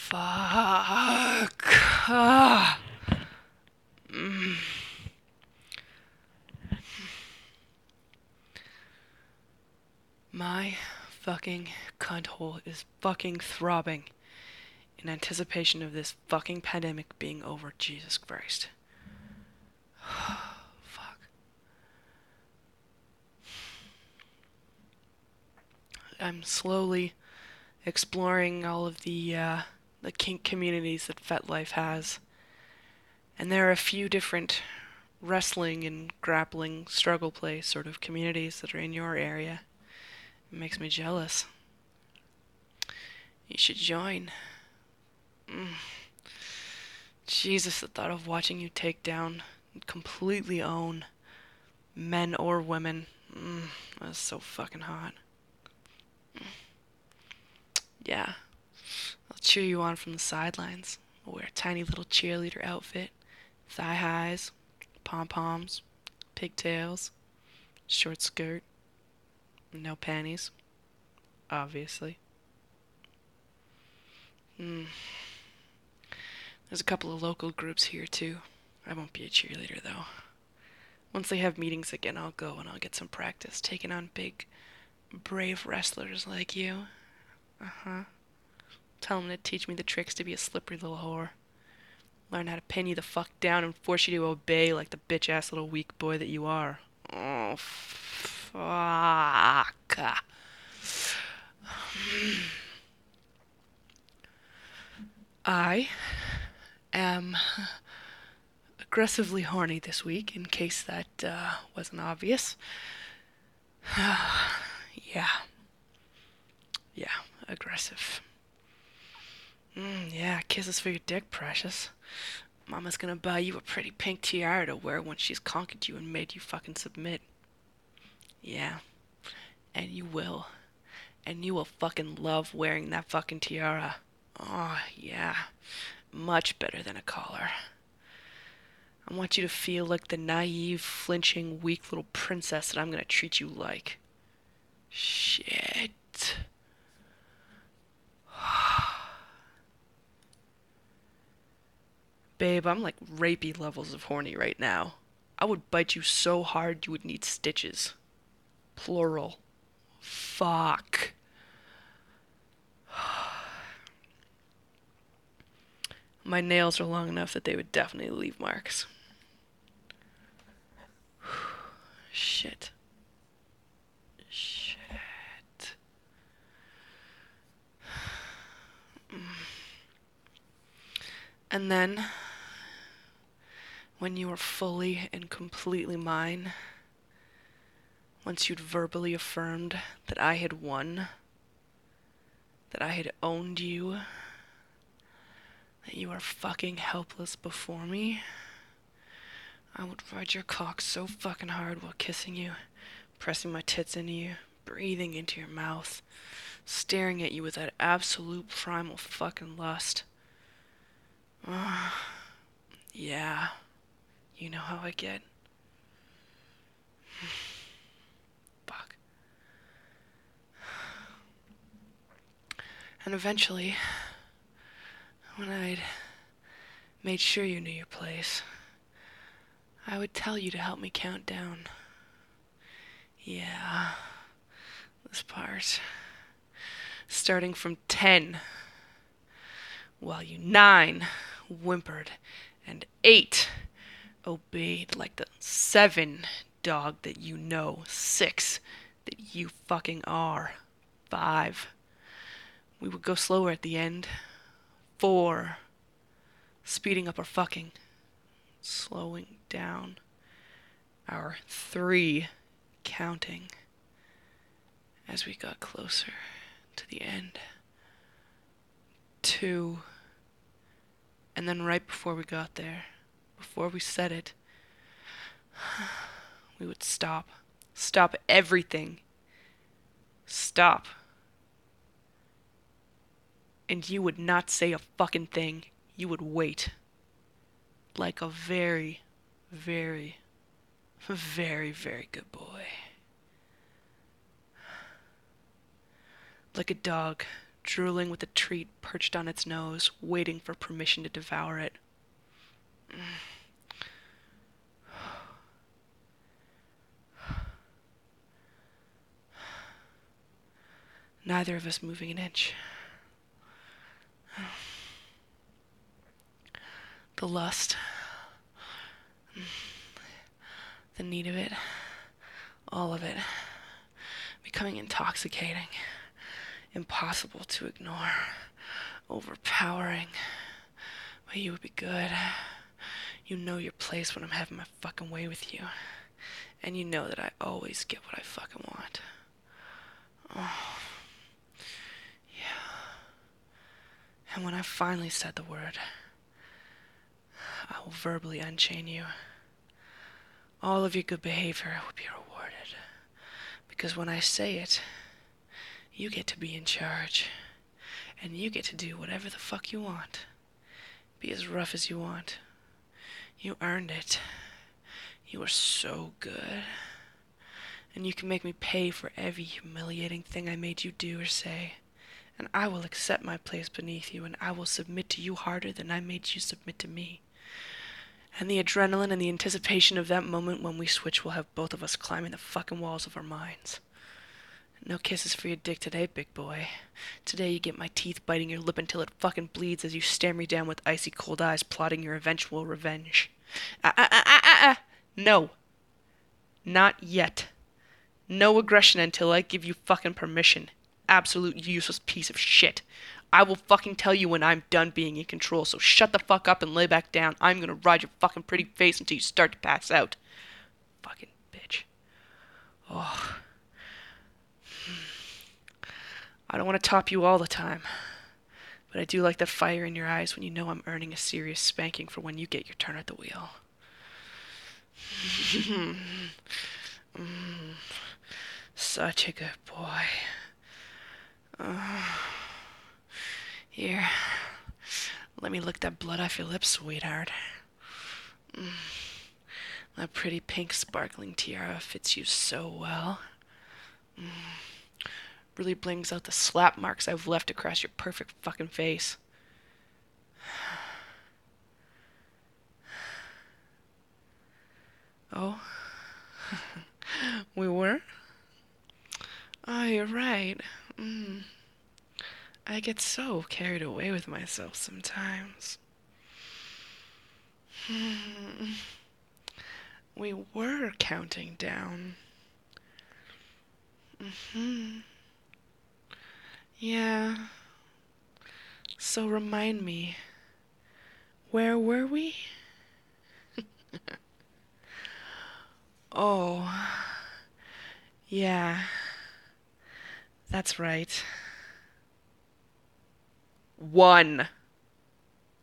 Fuck. Ah. My fucking cunt hole is fucking throbbing in anticipation of this fucking pandemic being over. Jesus Christ. Fuck. I'm slowly exploring all of the kink communities that FetLife has. And there are a few different wrestling and grappling struggle play sort of communities that are in your area. It makes me jealous. You should join. Jesus, the thought of watching you take down and completely own men or women. That's so fucking hot. Yeah, I'll cheer you on from the sidelines. I'll wear a tiny little cheerleader outfit, thigh highs, pom-poms, pigtails, short skirt, no panties, obviously. There's a couple of local groups here too. I won't be a cheerleader though. Once they have meetings again, I'll go and I'll get some practice taking on big, brave wrestlers like you. Uh-huh. Tell them to teach me the tricks to be a slippery little whore. Learn how to pin you the fuck down and force you to obey like the bitch-ass little weak boy that you are. Oh, fuck. I am aggressively horny this week, in case that wasn't obvious. Yeah. Yeah, aggressive. Yeah, kisses for your dick, precious. Mama's gonna buy you a pretty pink tiara to wear when she's conquered you and made you fucking submit. Yeah, and you will. And you will fucking love wearing that fucking tiara. Oh, yeah. Much better than a collar. I want you to feel like the naive, flinching, weak little princess that I'm gonna treat you like. Shit. Babe, I'm like rapey levels of horny right now. I would bite you so hard you would need stitches. Plural. Fuck. My nails are long enough that they would definitely leave marks. Shit. Shit. And then, when you were fully and completely mine, once you'd verbally affirmed that I had won, that I had owned you, that you are fucking helpless before me, I would ride your cock so fucking hard while kissing you, pressing my tits into you, breathing into your mouth, staring at you with that absolute primal fucking lust. Yeah, you know how I get. Fuck. And eventually, when I'd made sure you knew your place, I would tell you to help me count down. Yeah, this part. Starting from 10, while you 9 whimpered and 8 obeyed like the 7 dog that you know, 6 that you fucking are, 5. We would go slower at the end. 4. Speeding up our fucking. Slowing down. Our 3. Counting. As we got closer to the end. 2. And then right before we got there, before we said it, we would stop. Stop everything. Stop. And you would not say a fucking thing. You would wait. Like a very, very, very, very good boy. Like a dog drooling with a treat perched on its nose, waiting for permission to devour it. Neither of us moving an inch. The lust, the need of it, all of it, becoming intoxicating, impossible to ignore, overpowering. But you would be good. You know your place when I'm having my fucking way with you. And you know that I always get what I fucking want. Oh, yeah. And when I finally said the word, I will verbally unchain you. All of your good behavior will be rewarded. Because when I say it, you get to be in charge. And you get to do whatever the fuck you want. Be as rough as you want. You earned it. You are so good. And you can make me pay for every humiliating thing I made you do or say. And I will accept my place beneath you, and I will submit to you harder than I made you submit to me. And the adrenaline and the anticipation of that moment when we switch will have both of us climbing the fucking walls of our minds. No kisses for your dick today, big boy. Today you get my teeth biting your lip until it fucking bleeds as you stare me down with icy cold eyes, plotting your eventual revenge. No. Not yet. No aggression until I give you fucking permission. Absolute useless piece of shit. I will fucking tell you when I'm done being in control, so shut the fuck up and lay back down. I'm gonna ride your fucking pretty face until you start to pass out. Fucking bitch. Oh. I don't want to top you all the time, but I do like that fire in your eyes when you know I'm earning a serious spanking for when you get your turn at the wheel. Such a good boy. Here, let me lick that blood off your lips, sweetheart. That pretty pink sparkling tiara fits you so well. Really brings out the slap marks I've left across your perfect fucking face. Oh? We were? Oh, you're right. I get so carried away with myself sometimes. We were counting down. Yeah. So remind me, where were we? Oh. Yeah. That's right. 1.